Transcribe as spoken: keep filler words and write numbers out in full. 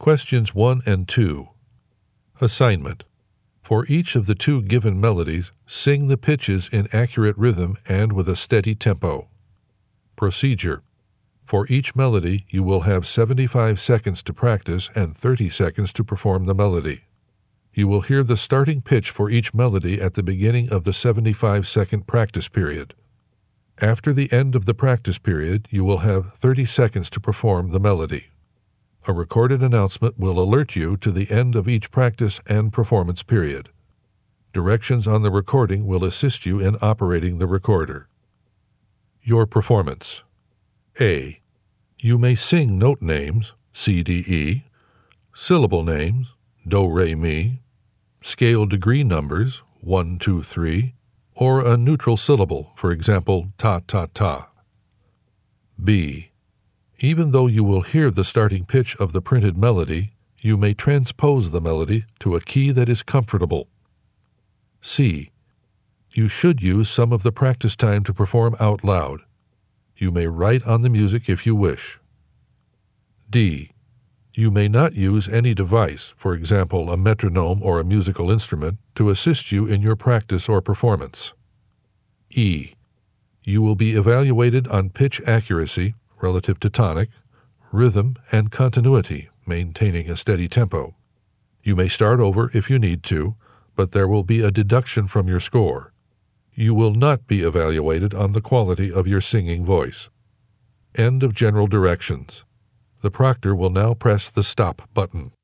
Questions one and two. Assignment. For each of the two given melodies, sing the pitches in accurate rhythm and with a steady tempo. Procedure. For each melody, you will have seventy-five seconds to practice and thirty seconds to perform the melody. You will hear the starting pitch for each melody at the beginning of the seventy-five second practice period. After the end of the practice period, you will have thirty seconds to perform the melody. A recorded announcement will alert you to the end of each practice and performance period. Directions on the recording will assist you in operating the recorder. Your performance. A. You may sing note names, C, D, E, syllable names, Do, Re, Mi, scale degree numbers, one, two, three, or a neutral syllable, for example, ta, ta, ta. B. Even though you will hear the starting pitch of the printed melody, you may transpose the melody to a key that is comfortable. C. You should use some of the practice time to perform out loud. You may write on the music if you wish. D. You may not use any device, for example a metronome or a musical instrument, to assist you in your practice or performance. E. You will be evaluated on pitch accuracy, relative to tonic, rhythm, and continuity, maintaining a steady tempo. You may start over if you need to, but there will be a deduction from your score. You will not be evaluated on the quality of your singing voice. End of general directions. The proctor will now press the stop button.